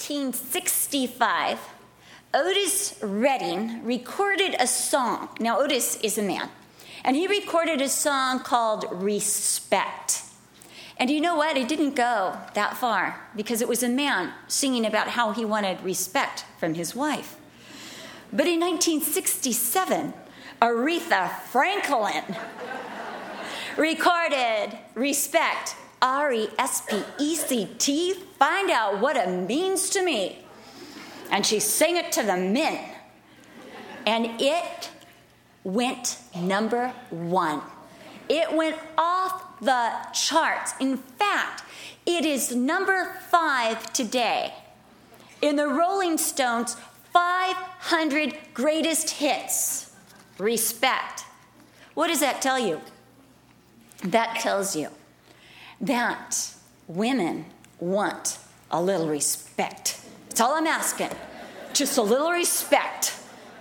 1965, Otis Redding recorded a song. Now, Otis is a man, and he recorded a song called Respect. And you know what? It didn't go that far because it was a man singing about how he wanted respect from his wife. But in 1967, Aretha Franklin recorded Respect, R-E-S-P-E-C-T, find out what it means to me. And she sang it to the men. And it went number 1. It went off the charts. In fact, it is number 5 today in the Rolling Stones 500 greatest hits. Respect. What does that tell you? That tells you that women want a little respect. That's all I'm asking. Just a little respect.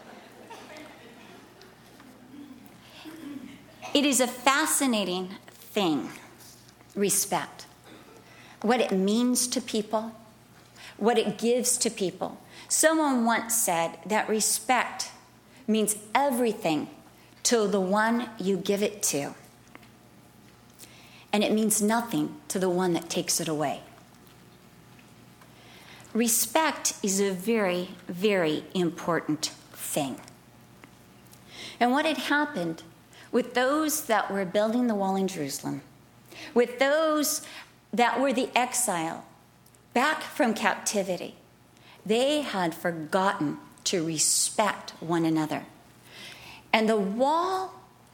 It is a fascinating thing, respect. What it means to people, what it gives to people. Someone once said that respect means everything to the one you give it to. And it means nothing to the one that takes it away. Respect is a very, very important thing. And what had happened with those that were building the wall in Jerusalem, with those that were the exile back from captivity, they had forgotten to respect one another. And the wall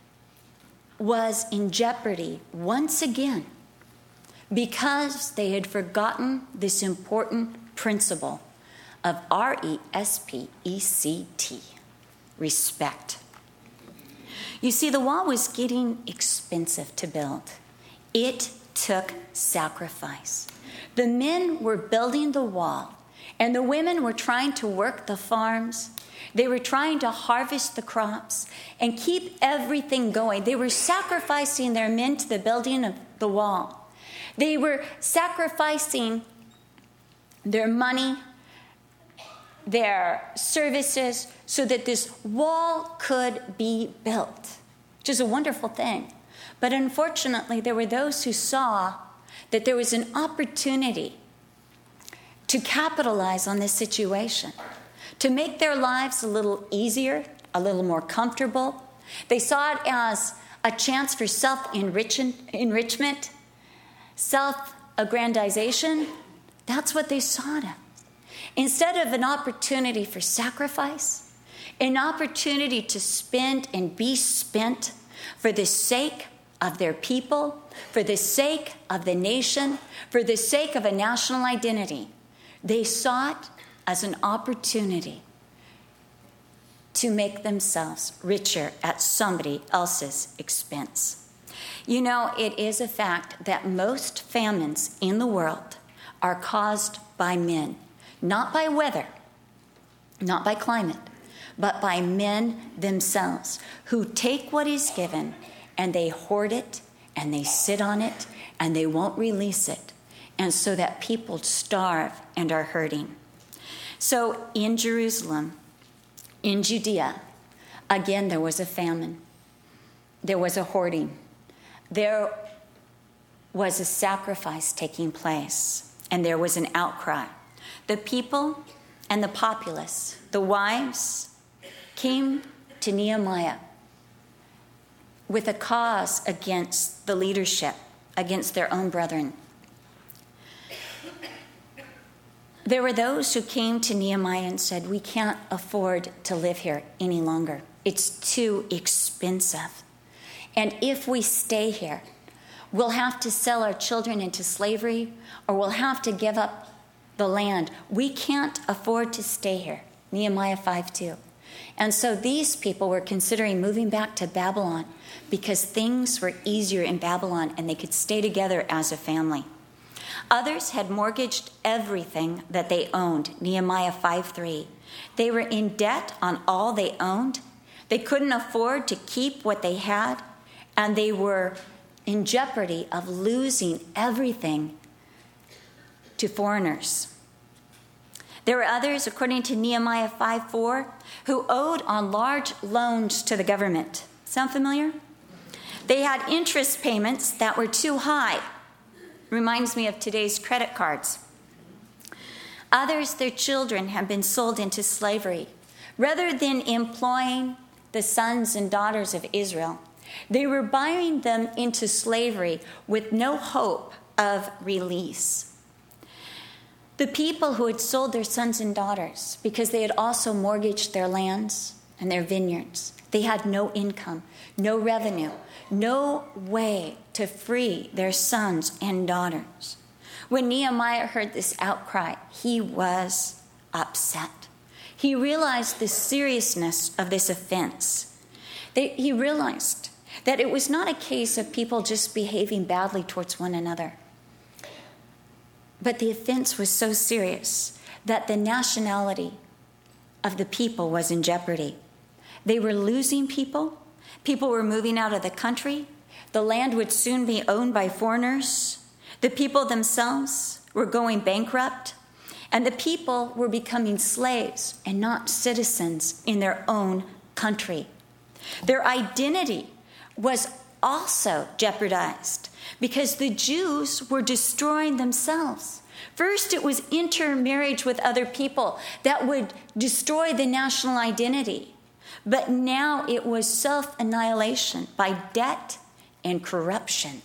was in jeopardy once again because they had forgotten this important principle of R-E-S-P-E-C-T, respect. You see, the wall was getting expensive to build. It took sacrifice. The men were building the wall, and the women were trying to work the farms. They were trying to harvest the crops and keep everything going. They were sacrificing their men to the building of the wall. They were sacrificing their money, their services, so that this wall could be built, which is a wonderful thing. But unfortunately, there were those who saw that there was an opportunity to capitalize on this situation, to make their lives a little easier, a little more comfortable. They saw it as a chance for self-enrichment, self-aggrandization. That's what they saw it as. Instead of an opportunity for sacrifice, an opportunity to spend and be spent for the sake of their people, for the sake of the nation, for the sake of a national identity, they saw it as an opportunity to make themselves richer at somebody else's expense. You know, it is a fact that most famines in the world are caused by men, not by weather, not by climate, but by men themselves who take what is given and they hoard it and they sit on it and they won't release it. And so that people starve and are hurting. So in Jerusalem, in Judea, again, there was a famine. There was a hoarding. There was a sacrifice taking place. And there was an outcry. The people and the populace, the wives, came to Nehemiah with a cause against the leadership, against their own brethren. There were those who came to Nehemiah and said, we can't afford to live here any longer. It's too expensive. And if we stay here, we'll have to sell our children into slavery, or we'll have to give up the land. We can't afford to stay here. Nehemiah 5:2. And so these people were considering moving back to Babylon because things were easier in Babylon and they could stay together as a family. Others had mortgaged everything that they owned. Nehemiah 5:3. They were in debt on all they owned. They couldn't afford to keep what they had, and they were in jeopardy of losing everything to foreigners. There were others, according to Nehemiah 5:4, who owed on large loans to the government. Sound familiar? They had interest payments that were too high. Reminds me of today's credit cards. Others, their children had been sold into slavery. Rather than employing the sons and daughters of Israel, they were buying them into slavery with no hope of release. The people who had sold their sons and daughters because they had also mortgaged their lands and their vineyards, they had no income, no revenue, no way to free their sons and daughters. When Nehemiah heard this outcry, he was upset. He realized the seriousness of this offense. He realized that it was not a case of people just behaving badly towards one another. But the offense was so serious that the nationality of the people was in jeopardy. They were losing people. People were moving out of the country. The land would soon be owned by foreigners. The people themselves were going bankrupt. And the people were becoming slaves and not citizens in their own country. Their identity was also jeopardized because the Jews were destroying themselves. First, it was intermarriage with other people that would destroy the national identity. But now it was self-annihilation by debt and corruption.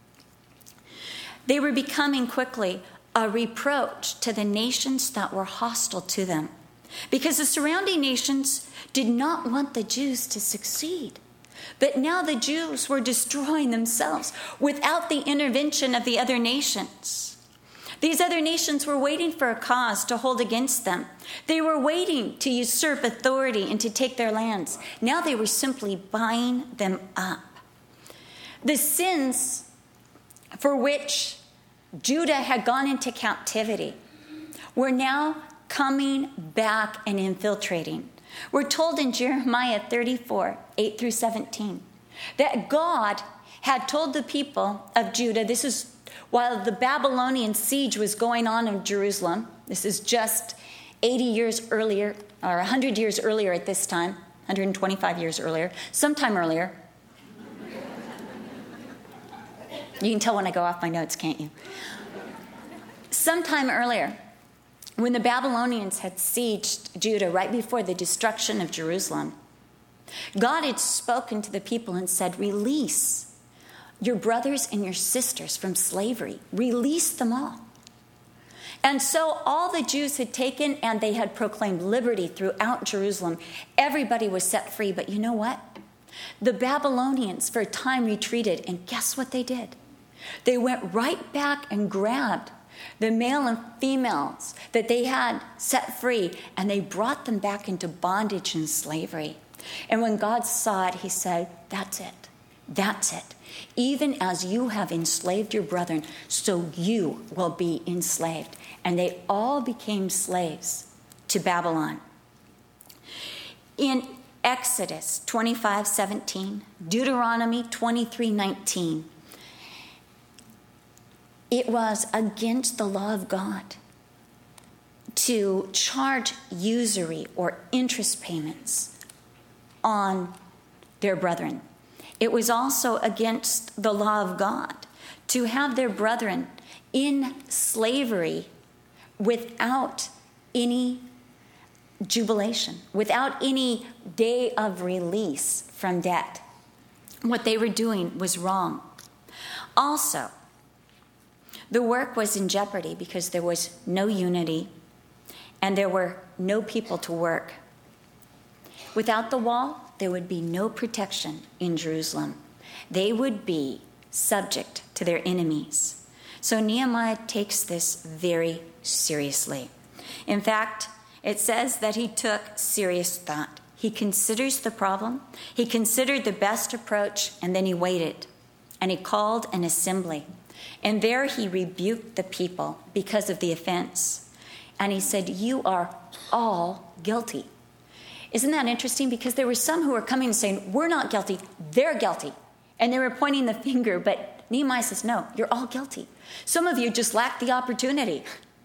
They were becoming quickly a reproach to the nations that were hostile to them, because the surrounding nations did not want the Jews to succeed. But now the Jews were destroying themselves without the intervention of the other nations. These other nations were waiting for a cause to hold against them. They were waiting to usurp authority and to take their lands. Now they were simply buying them up. The sins for which Judah had gone into captivity were now coming back and infiltrating. We're told in Jeremiah 34, 8 through 17, that God had told the people of Judah, this is while the Babylonian siege was going on in Jerusalem. This is just 80 years earlier, or 100 years earlier at this time, 125 years earlier, sometime earlier. You can tell when I go off my notes, can't you? Sometime earlier, when the Babylonians had sieged Judah right before the destruction of Jerusalem, God had spoken to the people and said, release your brothers and your sisters from slavery. Release them all. And so all the Jews had taken and they had proclaimed liberty throughout Jerusalem. Everybody was set free. But you know what? The Babylonians for a time retreated. And guess what they did? They went right back and grabbed the male and females that they had set free, and they brought them back into bondage and slavery. And when God saw it, he said, that's it. That's it. Even as you have enslaved your brethren, so you will be enslaved. And they all became slaves to Babylon. In Exodus 25:17, Deuteronomy 23:19, it was against the law of God to charge usury or interest payments on their brethren. It was also against the law of God to have their brethren in slavery without any jubilation, without any day of release from debt. What they were doing was wrong. Also, the work was in jeopardy because there was no unity and there were no people to work. Without the wall, there would be no protection in Jerusalem. They would be subject to their enemies. So Nehemiah takes this very seriously. In fact, it says that he took serious thought. He considers the problem, he considered the best approach, and then he waited. And he called an assembly. And there he rebuked the people because of the offense. And he said, you are all guilty. Isn't that interesting? Because there were some who were coming and saying, we're not guilty, they're guilty. And they were pointing the finger, but Nehemiah says, no, you're all guilty. Some of you just lack the opportunity.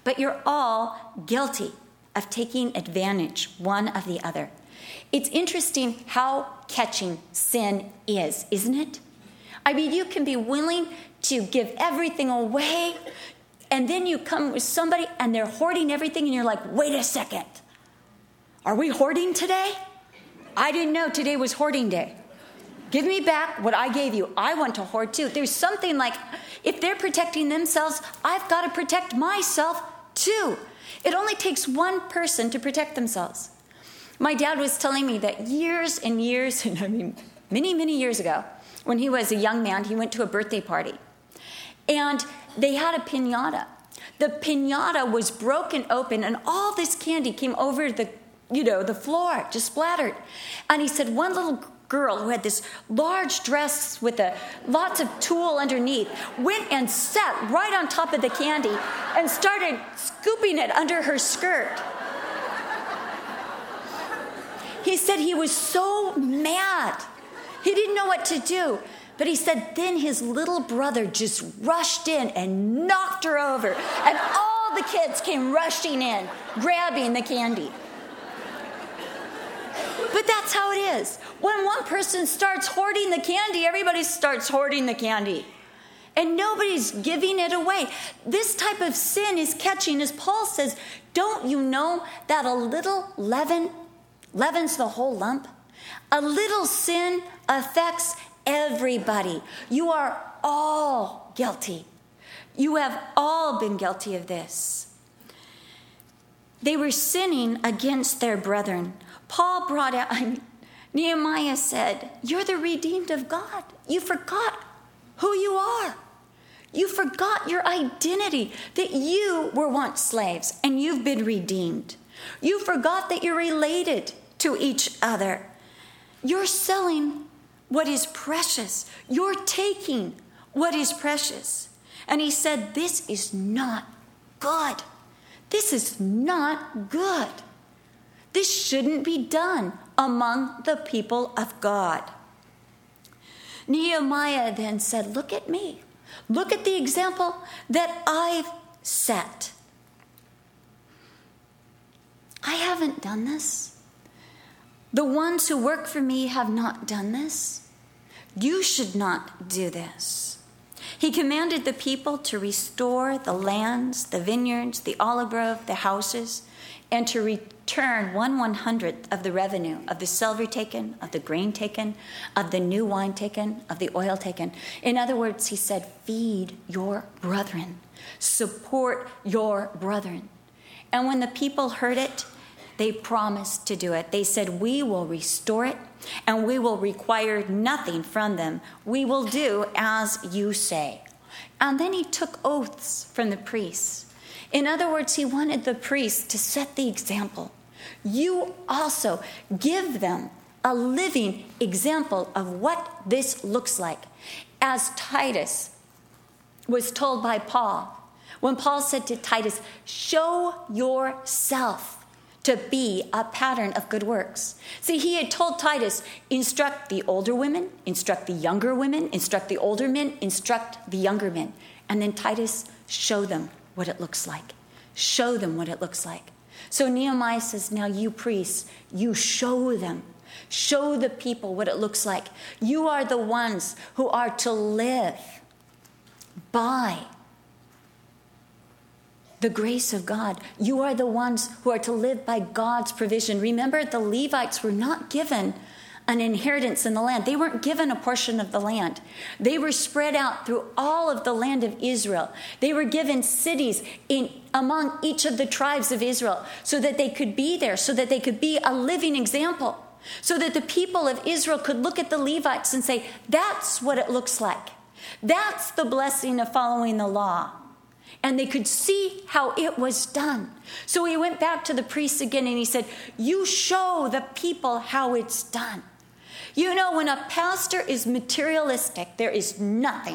but you're all guilty of taking advantage one of the other. It's interesting how catching sin is, isn't it? I mean, you can be willing to give everything away, and then you come with somebody and they're hoarding everything, and you're like, wait a second. Are we hoarding today? I didn't know today was hoarding day. Give me back what I gave you. I want to hoard too. There's something like, if they're protecting themselves, I've got to protect myself too. It only takes one person to protect themselves. My dad was telling me that years and years, and I mean many, many years ago, when he was a young man, he went to a birthday party. And they had a piñata. The piñata was broken open, and all this candy came over the floor, just splattered. And he said one little girl who had this large dress with lots of tulle underneath went and sat right on top of the candy and started scooping it under her skirt. He said he was so mad. He didn't know what to do. But he said then his little brother just rushed in and knocked her over. And all the kids came rushing in, grabbing the candy. But that's how it is. When one person starts hoarding the candy, everybody starts hoarding the candy. And nobody's giving it away. This type of sin is catching, as Paul says, don't you know that a little leaven leavens the whole lump? A little sin affects everybody. You are all guilty. You have all been guilty of this. They were sinning against their brethren. Paul brought out, Nehemiah said, you're the redeemed of God. You forgot who you are. You forgot your identity, that you were once slaves and you've been redeemed. You forgot that you're related to each other. You're selling what is precious. You're taking what is precious. And he said, this is not good. This is not good. This shouldn't be done among the people of God. Nehemiah then said, look at me. Look at the example that I've set. I haven't done this. The ones who work for me have not done this. You should not do this. He commanded the people to restore the lands, the vineyards, the olive grove, the houses, and to return 1/100th of the revenue of the silver taken, of the grain taken, of the new wine taken, of the oil taken. In other words, he said, feed your brethren, support your brethren. And when the people heard it, they promised to do it. They said, we will restore it, and we will require nothing from them. We will do as you say. And then he took oaths from the priests. In other words, he wanted the priests to set the example. You also give them a living example of what this looks like. As Titus was told by Paul, when Paul said to Titus, show yourself to be a pattern of good works. See, he had told Titus, instruct the older women, instruct the younger women, instruct the older men, instruct the younger men. And then Titus, show them what it looks like. Show them what it looks like. So Nehemiah says, now you priests, you show them. Show the people what it looks like. You are the ones who are to live by the grace of God. You are the ones who are to live by God's provision. Remember, the Levites were not given an inheritance in the land. They weren't given a portion of the land. They were spread out through all of the land of Israel. They were given cities among each of the tribes of Israel so that they could be there, so that they could be a living example, so that the people of Israel could look at the Levites and say, that's what it looks like. That's the blessing of following the law. And they could see how it was done. So he went back to the priests again and he said, you show the people how it's done. You know, when a pastor is materialistic, there is nothing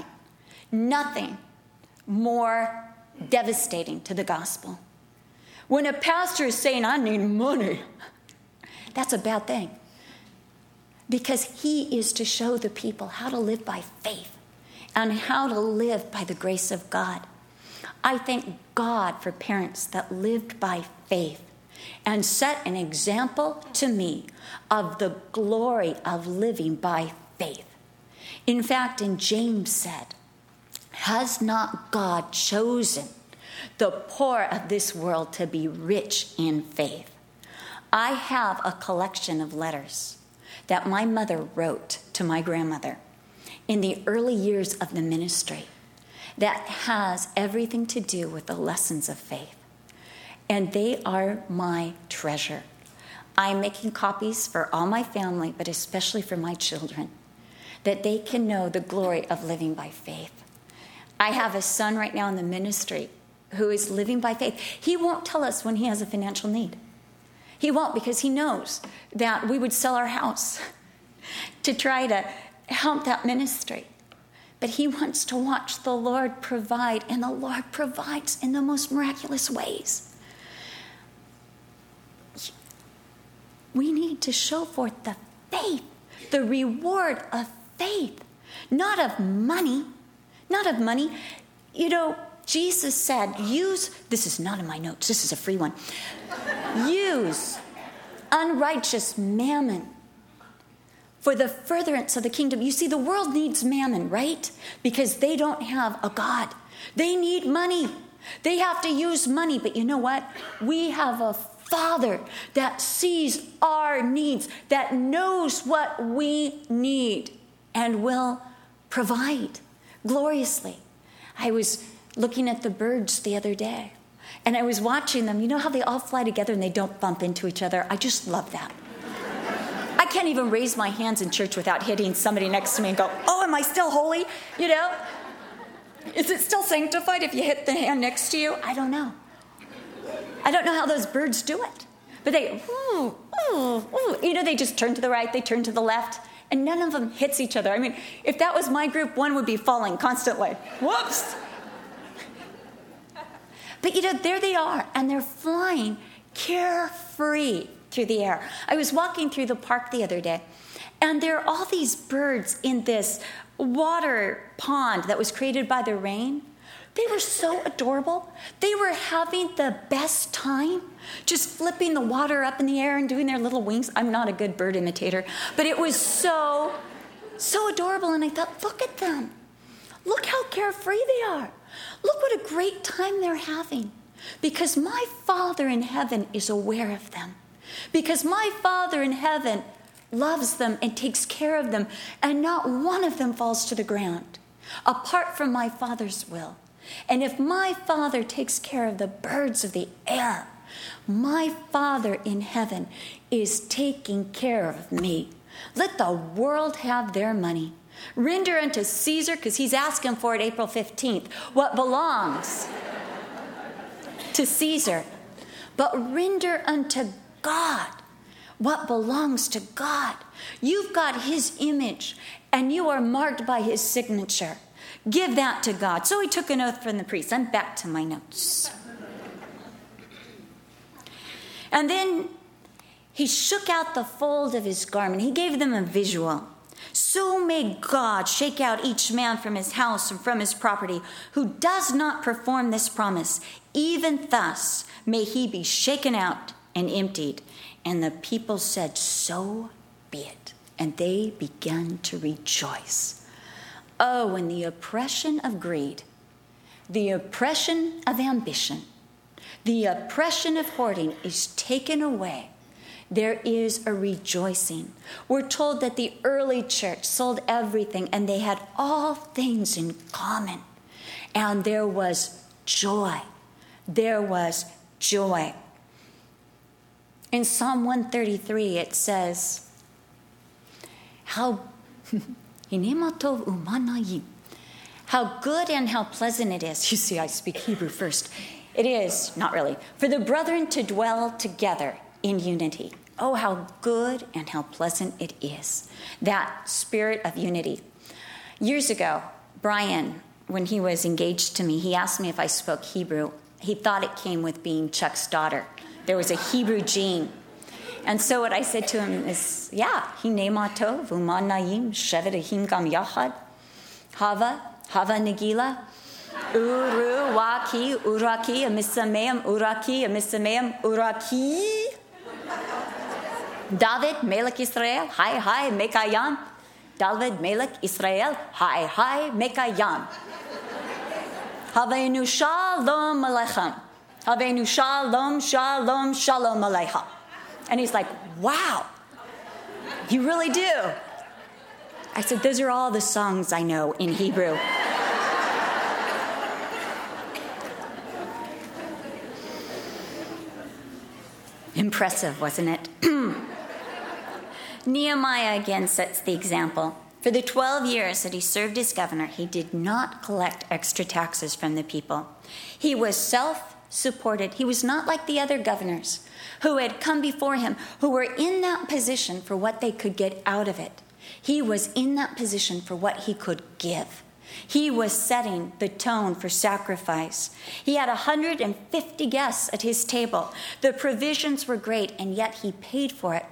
more devastating to the gospel. When a pastor is saying, I need money, that's a bad thing. Because he is to show the people how to live by faith and how to live by the grace of God. I thank God for parents that lived by faith and set an example to me of the glory of living by faith. In fact, in James said, has not God chosen the poor of this world to be rich in faith? I have a collection of letters that my mother wrote to my grandmother in the early years of the ministry that has everything to do with the lessons of faith. And they are my treasure. I'm making copies for all my family, but especially for my children, that they can know the glory of living by faith. I have a son right now in the ministry who is living by faith. He won't tell us when he has a financial need. He won't, because he knows that we would sell our house to try to help that ministry. But he wants to watch the Lord provide, and the Lord provides in the most miraculous ways. We need to show forth the faith, the reward of faith, not of money, not of money. You know, Jesus said, this is not in my notes, this is a free one. Use unrighteous mammon for the furtherance of the kingdom. You see, the world needs mammon, right? Because they don't have a God. They need money. They have to use money. But you know what? We have a Father that sees our needs, that knows what we need, and will provide gloriously. I was looking at the birds the other day, and I was watching them. You know how they all fly together and they don't bump into each other? I just love that. I can't even raise my hands in church without hitting somebody next to me and go, oh, am I still holy? You know? Is it still sanctified if you hit the hand next to you? I don't know. I don't know how those birds do it. But they, you know, they just turn to the right, they turn to the left, and none of them hits each other. I mean, if that was my group, one would be falling constantly. Whoops! But, you know, there they are, and they're flying carefree through the air. I was walking through the park the other day, and there are all these birds in this water pond that was created by the rain. They were so adorable. They were having the best time, just flipping the water up in the air and doing their little wings. I'm not a good bird imitator, but it was so adorable. And I thought, look at them. Look how carefree they are. Look what a great time they're having. Because my Father in heaven is aware of them. Because my Father in heaven loves them and takes care of them, and not one of them falls to the ground apart from my Father's will. And if my Father takes care of the birds of the air, my Father in heaven is taking care of me. Let the world have their money. Render unto Caesar, because he's asking for it April 15th, what belongs to Caesar. But render unto God what belongs to God. You've got his image, and you are marked by his signature. Give that to God. So he took an oath from the priest. I'm back to my notes. And then he shook out the fold of his garment. He gave them a visual. So may God shake out each man from his house and from his property who does not perform this promise. Even thus may he be shaken out and emptied. And the people said, so be it. And they began to rejoice. Oh, when the oppression of greed, the oppression of ambition, the oppression of hoarding is taken away, there is a rejoicing. We're told that the early church sold everything, and they had all things in common. And there was joy. There was joy. In Psalm 133, it says, how good and how pleasant it is. You see, I speak Hebrew first. It is, not really, for the brethren to dwell together in unity. Oh, how good and how pleasant it is. That spirit of unity. Years ago, Brian, when he was engaged to me, he asked me if I spoke Hebrew. He thought it came with being Chuck's daughter. There was a Hebrew gene. And so what I said to him is, yeah, Hinema tov, uman naim, shevet ahim gam yachad, hava nagila. Uruwaki, uraki, amisameam, uraki, amisameam, uraki. David, Melech Israel, hi, Mekayam. David, Melech Israel, hi, Mekayam. Havenu shalom aleichem. Havenu shalom, shalom, shalom aleichem. And he's like, wow, you really do. I said, those are all the songs I know in Hebrew. Impressive, wasn't it? Nehemiah again sets the example. For the 12 years that he served as governor, he did not collect extra taxes from the people. He was self-supported. He was not like the other governors who had come before him, who were in that position for what they could get out of it. He was in that position for what he could give. He was setting the tone for sacrifice. He had 150 guests at his table. The provisions were great, and yet he paid for it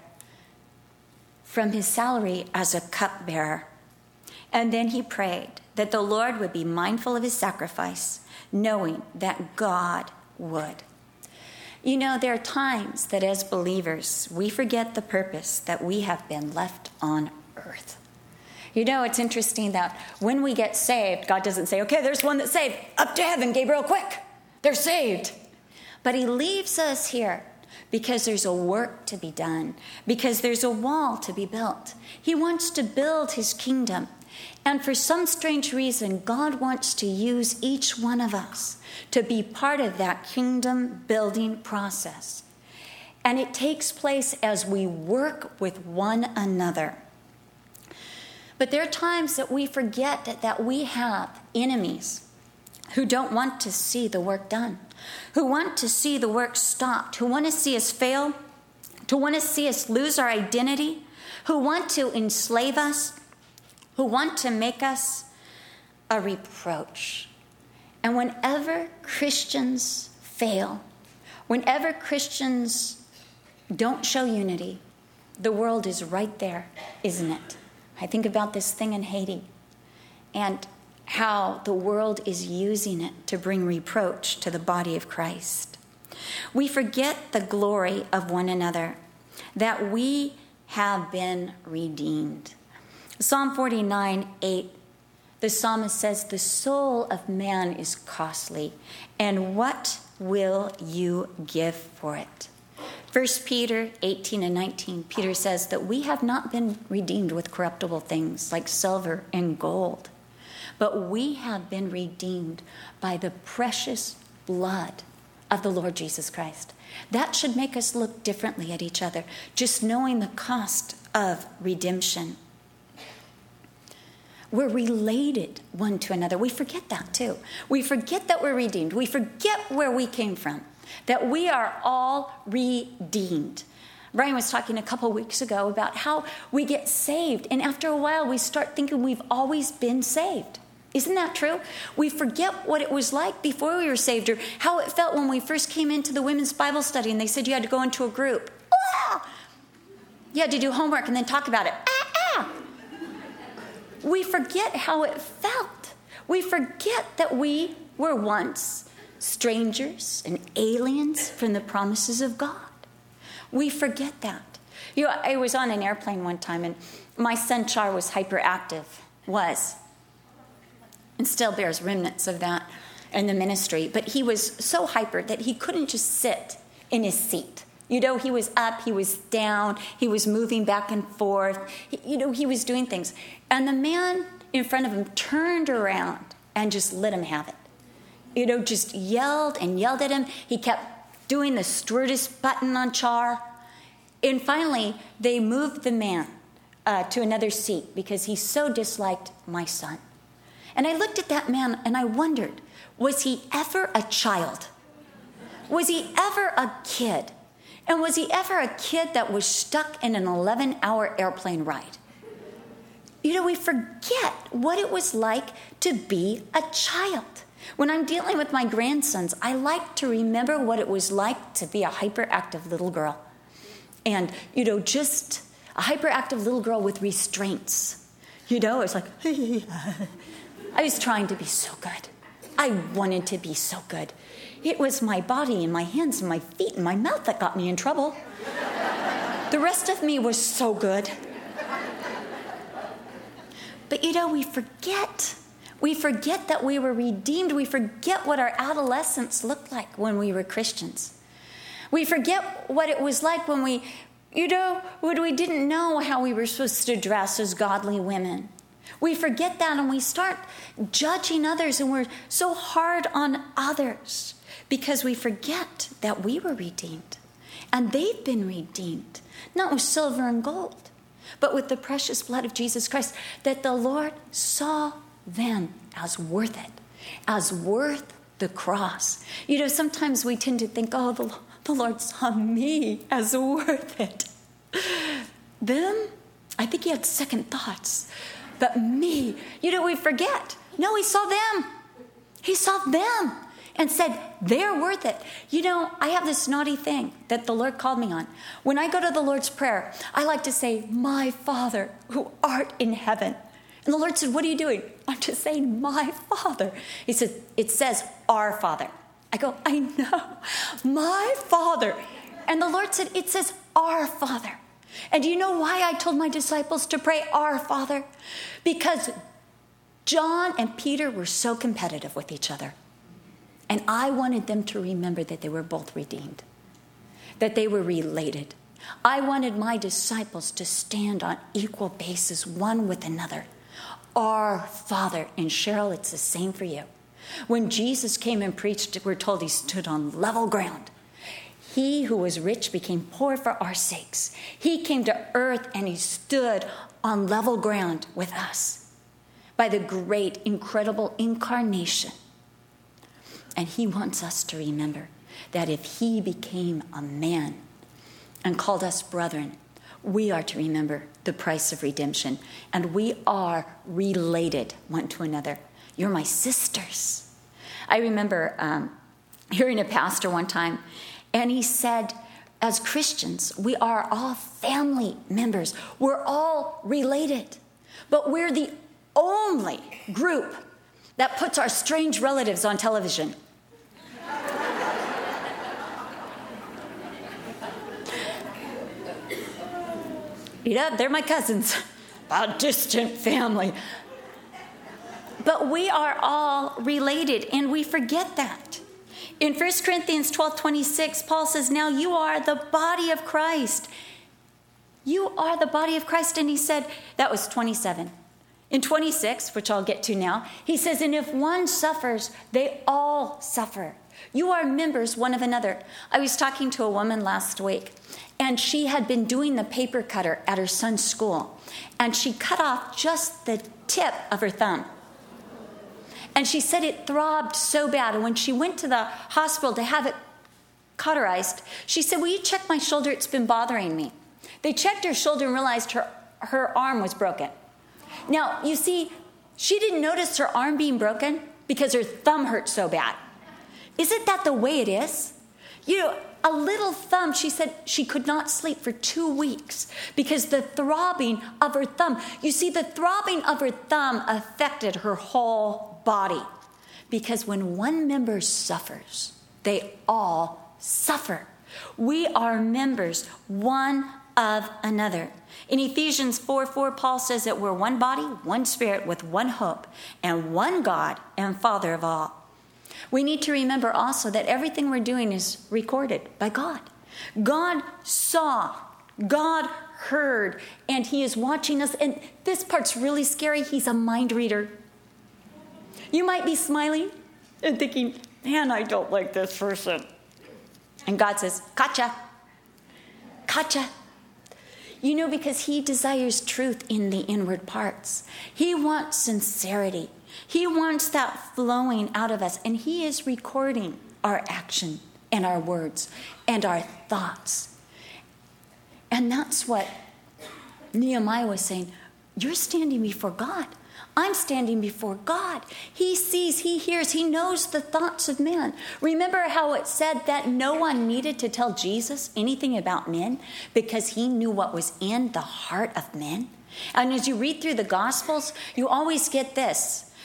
from his salary as a cupbearer. And then he prayed that the Lord would be mindful of his sacrifice, knowing that God would. You know, there are times that as believers, we forget the purpose that we have been left on earth. You know, it's interesting that when we get saved, God doesn't say, okay, there's one that's saved. Up to heaven, Gabriel, quick. They're saved. But he leaves us here because there's a work to be done, because there's a wall to be built. He wants to build his kingdom. And for some strange reason, God wants to use each one of us to be part of that kingdom building process. And it takes place as we work with one another. But there are times that we forget that we have enemies who don't want to see the work done, who want to see the work stopped, who want to see us fail, who want to see us lose our identity, who want to enslave us, who want to make us a reproach. And whenever Christians fail, whenever Christians don't show unity, the world is right there, isn't it? I think about this thing in Haiti and how the world is using it to bring reproach to the body of Christ. We forget the glory of one another, that we have been redeemed. Psalm 49:8, the psalmist says, the soul of man is costly, and what will you give for it? 1 Peter 18 and 19, Peter says that we have not been redeemed with corruptible things like silver and gold, but we have been redeemed by the precious blood of the Lord Jesus Christ. That should make us look differently at each other, just knowing the cost of redemption. We're related one to another. We forget that too. We forget that we're redeemed. We forget where we came from, that we are all redeemed. Brian was talking a couple weeks ago about how we get saved, and after a while we start thinking we've always been saved. Isn't that true? We forget what it was like before we were saved, or how it felt when we first came into the women's Bible study and they said you had to go into a group. Ah! You had to do homework and then talk about it. We forget how it felt. We forget that we were once strangers and aliens from the promises of God. We forget that. You know, I was on an airplane one time, and my son Char was hyperactive, and still bears remnants of that in the ministry. But he was so hyper that he couldn't just sit in his seat. You know, he was up, he was down, he was moving back and forth. He was doing things. And the man in front of him turned around and just let him have it. Just yelled and yelled at him. He kept doing the stewardess button on Char. And finally, they moved the man to another seat because he so disliked my son. And I looked at that man and I wondered, was he ever a child? Was he ever a kid? And was he ever a kid that was stuck in an 11-hour airplane ride? We forget what it was like to be a child. When I'm dealing with my grandsons, I like to remember what it was like to be a hyperactive little girl. And, just a hyperactive little girl with restraints. It's like, I was trying to be so good. I wanted to be so good. It was my body and my hands and my feet and my mouth that got me in trouble. The rest of me was so good. But we forget. We forget that we were redeemed. We forget what our adolescence looked like when we were Christians. We forget what it was like when we didn't know how we were supposed to dress as godly women. We forget that and we start judging others, and we're so hard on others because we forget that we were redeemed and they've been redeemed, not with silver and gold, but with the precious blood of Jesus Christ, that the Lord saw them as worth it, as worth the cross. Sometimes we tend to think, oh, the Lord saw me as worth it. Them, I think he had second thoughts. But me, we forget. No, he saw them. He saw them and said, they're worth it. I have this naughty thing that the Lord called me on. When I go to the Lord's Prayer, I like to say, my Father who art in heaven. And the Lord said, what are you doing? I'm just saying, my Father. He said, it says, our Father. I go, I know, my Father. And the Lord said, it says, our Father. And do you know why I told my disciples to pray, our Father? Because John and Peter were so competitive with each other. And I wanted them to remember that they were both redeemed, that they were related. I wanted my disciples to stand on equal basis, one with another. Our Father. And Cheryl, it's the same for you. When Jesus came and preached, we're told he stood on level ground. He who was rich became poor for our sakes. He came to earth and he stood on level ground with us by the great, incredible incarnation. And he wants us to remember that if he became a man and called us brethren, we are to remember the price of redemption. And we are related one to another. You're my sisters. I remember hearing a pastor one time, and he said, as Christians, we are all family members. We're all related. But we're the only group that puts our strange relatives on television. They're my cousins, a distant family. But we are all related, and we forget that. In 1 Corinthians 12:26, Paul says, now you are the body of Christ. You are the body of Christ. And he said, that was 27. In 26, which I'll get to now, he says, and if one suffers, they all suffer. You are members one of another. I was talking to a woman last week, and she had been doing the paper cutter at her son's school, and she cut off just the tip of her thumb. And she said it throbbed so bad. And when she went to the hospital to have it cauterized, she said, will you check my shoulder? It's been bothering me. They checked her shoulder and realized her arm was broken. Now, you see, she didn't notice her arm being broken because her thumb hurt so bad. Isn't that the way it is? A little thumb, she said she could not sleep for 2 weeks because the throbbing of her thumb. You see, the throbbing of her thumb affected her whole body. Because when one member suffers, they all suffer. We are members one of another. In Ephesians 4:4, Paul says that we're one body, one spirit, with one hope, and one God and Father of all. We need to remember also that everything we're doing is recorded by God. God saw, God heard, and he is watching us. And this part's really scary. He's a mind reader. You might be smiling and thinking, man, I don't like this person. And God says, gotcha. Gotcha. Because he desires truth in the inward parts. He wants sincerity. He wants that flowing out of us. And he is recording our action and our words and our thoughts. And that's what Nehemiah was saying. You're standing before God. I'm standing before God. He sees, he hears, he knows the thoughts of men. Remember how it said that no one needed to tell Jesus anything about men because he knew what was in the heart of men? And as you read through the Gospels, you always get this.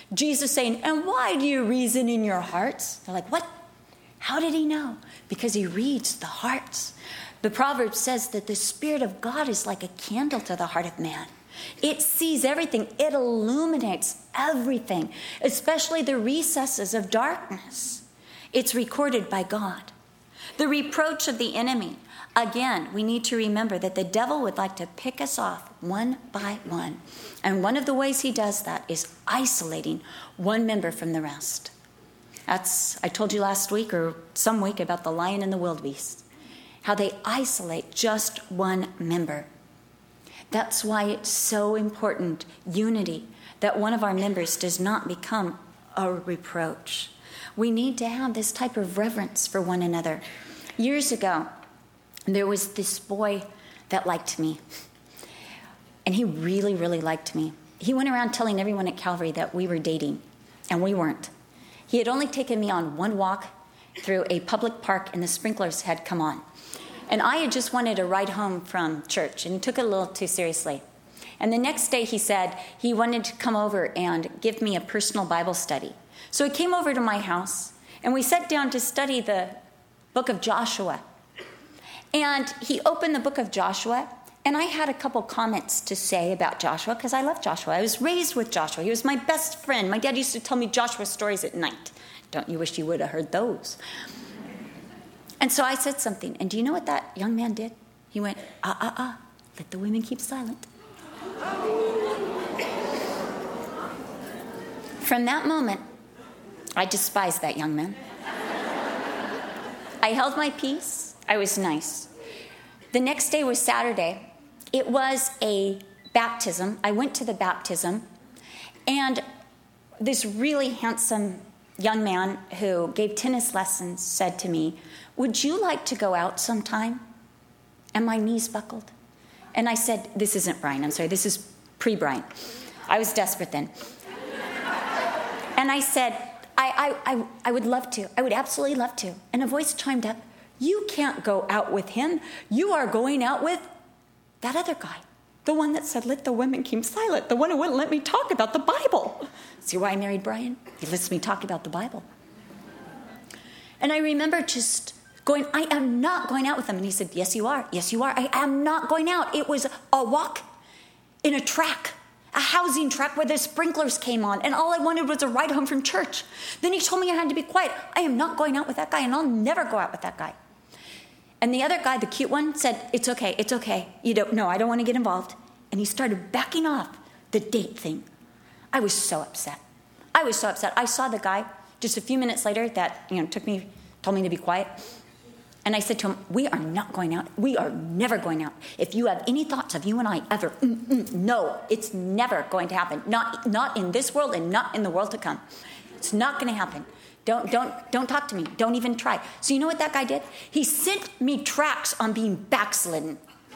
Jesus saying, and why do you reason in your hearts? They're like, what? How did he know? Because he reads the hearts. The proverb says that the Spirit of God is like a candle to the heart of man. It sees everything. It illuminates everything, especially the recesses of darkness. It's recorded by God. The reproach of the enemy. Again, we need to remember that the devil would like to pick us off one by one. And one of the ways he does that is isolating one member from the rest. I told you last week or some week about the lion and the wildebeest, how they isolate just one member. That's why it's so important, unity, that one of our members does not become a reproach. We need to have this type of reverence for one another. Years ago, there was this boy that liked me. And he really, really liked me. He went around telling everyone at Calvary that we were dating, and we weren't. He had only taken me on one walk through a public park, and the sprinklers had come on. And I had just wanted a ride home from church, and he took it a little too seriously. And the next day he said he wanted to come over and give me a personal Bible study. So he came over to my house, and we sat down to study the book of Joshua. And he opened the book of Joshua, and I had a couple comments to say about Joshua because I love Joshua. I was raised with Joshua. He was my best friend. My dad used to tell me Joshua stories at night. Don't you wish you would have heard those? And so I said something, and do you know what that young man did? He went, let the women keep silent. From that moment, I despised that young man. I held my peace. I was nice. The next day was Saturday. It was a baptism. I went to the baptism, and this really handsome young man who gave tennis lessons said to me, would you like to go out sometime? And my knees buckled. And I said, this isn't Brian. I'm sorry, this is pre-Brian. I was desperate then. And I said, I would love to. I would absolutely love to. And a voice chimed up, you can't go out with him. You are going out with that other guy. The one that said, let the women keep silent. The one who wouldn't let me talk about the Bible. See why I married Brian? He lets me talk about the Bible. And I remember just going, I am not going out with him. And he said, yes, you are. Yes, you are. I am not going out. It was a walk in a track, a housing track where the sprinklers came on. And all I wanted was a ride home from church. Then he told me I had to be quiet. I am not going out with that guy, and I'll never go out with that guy. And the other guy, the cute one, said, it's okay. I don't want to get involved. And he started backing off the date thing. I was so upset. I saw the guy just a few minutes later that, told me to be quiet. And I said to him, we are not going out. We are never going out. If you have any thoughts of you and I ever, no, it's never going to happen. Not in this world and not in the world to come. It's not going to happen. Don't talk to me. Don't even try. So you know what that guy did? He sent me tracts on being backslidden.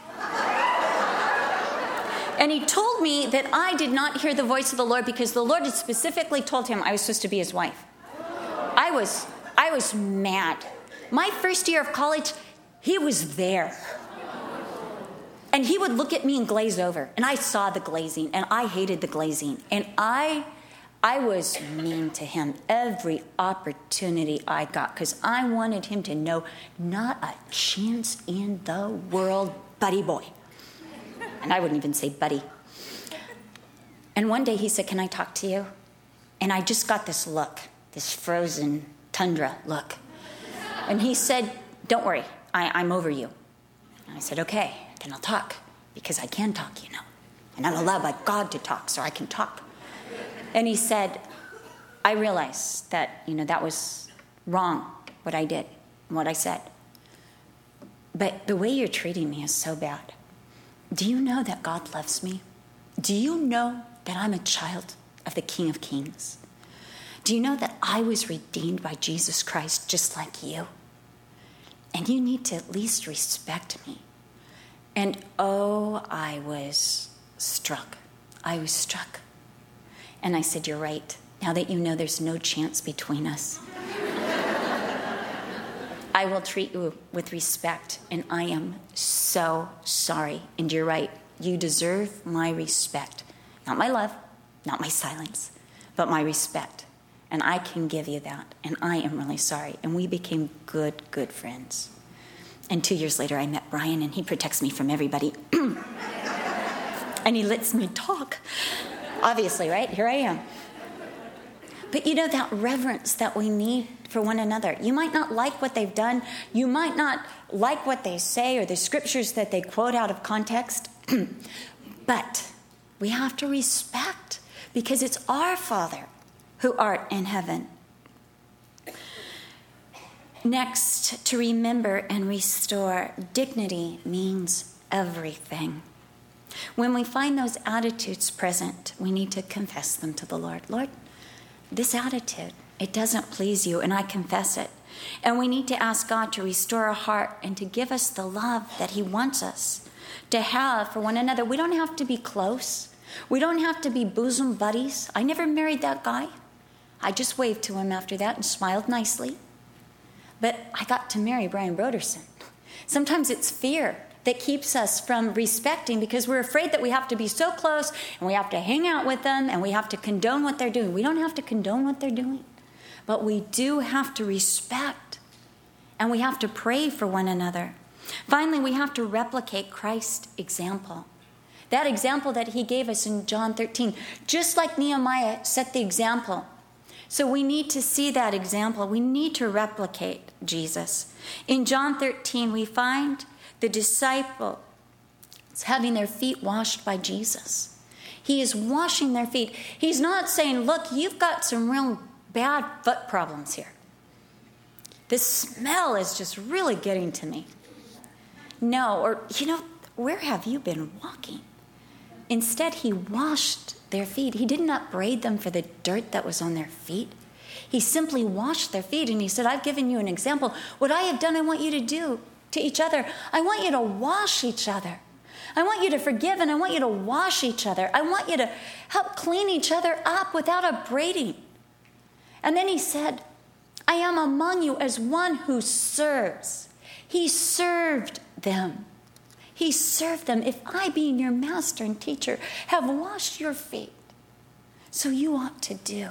And he told me that I did not hear the voice of the Lord because the Lord had specifically told him I was supposed to be his wife. I was mad. My first year of college, he was there. And he would look at me and glaze over. And I saw the glazing, and I hated the glazing. And I was mean to him every opportunity I got because I wanted him to know not a chance in the world, buddy boy. And I wouldn't even say buddy. And one day he said, can I talk to you? And I just got this look, this frozen tundra look. And he said, don't worry, I'm over you. And I said, okay, then I'll talk because I can talk, And I'm allowed by God to talk, so I can talk. And he said, I realize that, that was wrong, what I did, and what I said. But the way you're treating me is so bad. Do you know that God loves me? Do you know that I'm a child of the King of Kings? Do you know that I was redeemed by Jesus Christ just like you? And you need to at least respect me. And I was struck. And I said, you're right. Now that you know there's no chance between us, I will treat you with respect, and I am so sorry. And you're right. You deserve my respect. Not my love, not my silence, but my respect. And I can give you that. And I am really sorry. And we became good friends. And 2 years later, I met Brian, and he protects me from everybody. And he lets me talk. Obviously, right? Here I am. But you know, that reverence that we need for one another. You might not like what they've done. You might not like what they say or the scriptures that they quote out of context. But we have to respect, because it's our Father who art in heaven. Next, to remember and restore. Dignity means everything. When we find those attitudes present, we need to confess them to the Lord. Lord, this attitude, it doesn't please you, and I confess it. And we need to ask God to restore our heart and to give us the love that he wants us to have for one another. We don't have to be close. We don't have to be bosom buddies. I never married that guy. I just waved to him after that and smiled nicely. But I got to marry Brian Broderson. Sometimes it's fear that keeps us from respecting, because we're afraid that we have to be so close and we have to hang out with them and we have to condone what they're doing. We don't have to condone what they're doing, but we do have to respect, and we have to pray for one another. Finally, we have to replicate Christ's example. That example that he gave us in John 13, just like Nehemiah set the example. So we need to see that example. We need to replicate Jesus. In John 13, we find the disciples having their feet washed by Jesus. He is washing their feet. He's not saying, look, you've got some real bad foot problems here. This smell is just really getting to me. No, or, where have you been walking? Instead, he washed their feet. He didn't upbraid them for the dirt that was on their feet. He simply washed their feet, and he said, I've given you an example. What I have done, I want you to do to each other. I want you to wash each other. I want you to forgive, and I want you to wash each other. I want you to help clean each other up without upbraiding. And then he said, I am among you as one who serves. He served them. He served them. If I, being your master and teacher, have washed your feet, so you ought to do.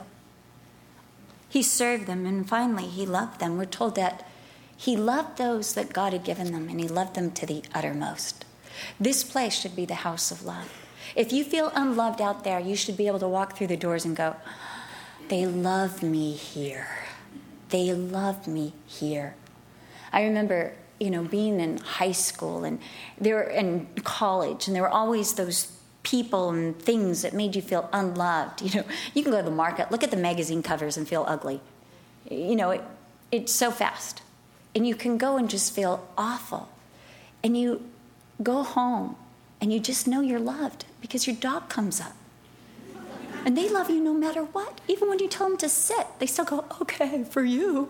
He served them, and finally, he loved them. We're told that he loved those that God had given them, and he loved them to the uttermost. This place should be the house of love. If you feel unloved out there, you should be able to walk through the doors and go, they love me here. They love me here. I remember being in high school and there were in college, and there were always those people and things that made you feel unloved. You can go to the market, look at the magazine covers and feel ugly. It's so fast. And you can go and just feel awful. And you go home and you just know you're loved because your dog comes up. And they love you no matter what. Even when you tell them to sit, they still go, okay, for you.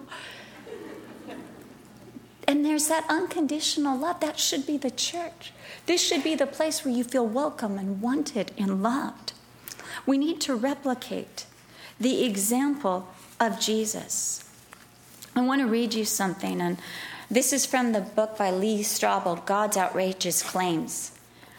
And there's that unconditional love. That should be the church. This should be the place where you feel welcome and wanted and loved. We need to replicate the example of Jesus. I want to read you something, and this is from the book by Lee Strobel, God's Outrageous Claims.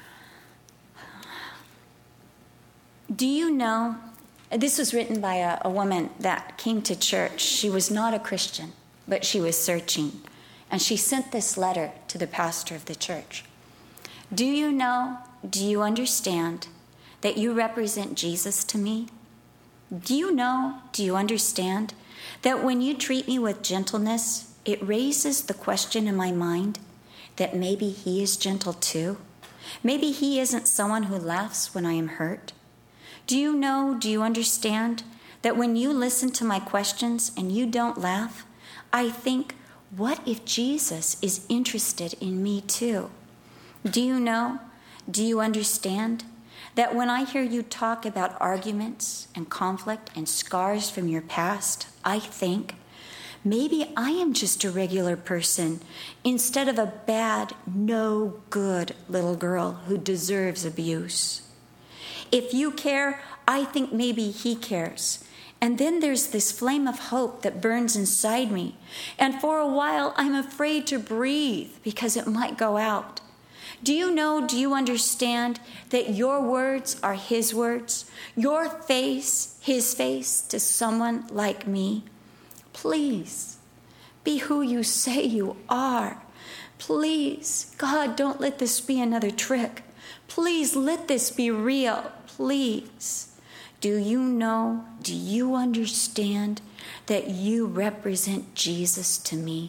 Do you know, this was written by a woman that came to church. She was not a Christian, but she was searching. And she sent this letter to the pastor of the church. Do you know, do you understand that you represent Jesus to me? Do you know, do you understand that when you treat me with gentleness, it raises the question in my mind that maybe he is gentle too? Maybe he isn't someone who laughs when I am hurt? Do you know, do you understand that when you listen to my questions and you don't laugh, I think, what if Jesus is interested in me too? Do you know, do you understand that when I hear you talk about arguments and conflict and scars from your past, I think, maybe I am just a regular person instead of a bad, no good little girl who deserves abuse. If you care, I think maybe he cares. And then there's this flame of hope that burns inside me. And for a while, I'm afraid to breathe because it might go out. Do you understand that your words are his words? Your face, his face to someone like me? Please, be who you say you are. Please, God, don't let this be another trick. Please, let this be real. Please. Do you understand that you represent Jesus to me?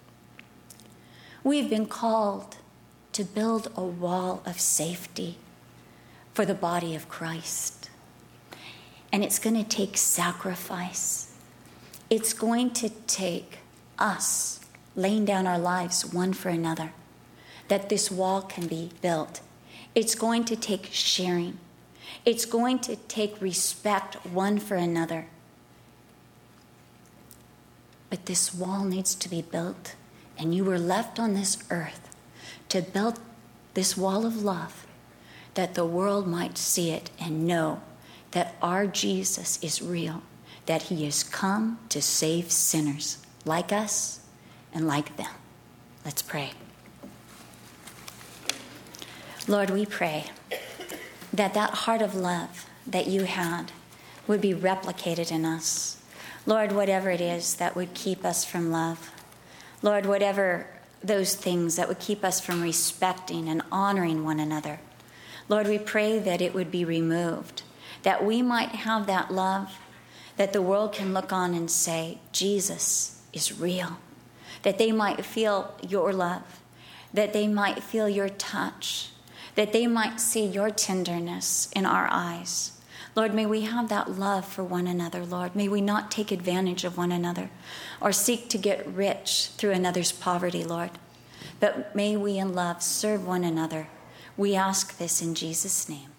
We've been called to build a wall of safety for the body of Christ. And it's going to take sacrifice. It's going to take us laying down our lives one for another, that this wall can be built. It's going to take sharing. It's going to take respect one for another. But this wall needs to be built, and you were left on this earth to build this wall of love, that the world might see it and know that our Jesus is real, that he has come to save sinners like us and like them. Let's pray. Lord, we pray that heart of love that you had would be replicated in us. Lord, whatever it is that would keep us from love, Lord, whatever those things that would keep us from respecting and honoring one another, Lord, we pray that it would be removed, that we might have that love, that the world can look on and say, Jesus is real, that they might feel your love, that they might feel your touch, that they might see your tenderness in our eyes. Lord, may we have that love for one another, Lord. May we not take advantage of one another or seek to get rich through another's poverty, Lord. But may we in love serve one another. We ask this in Jesus' name.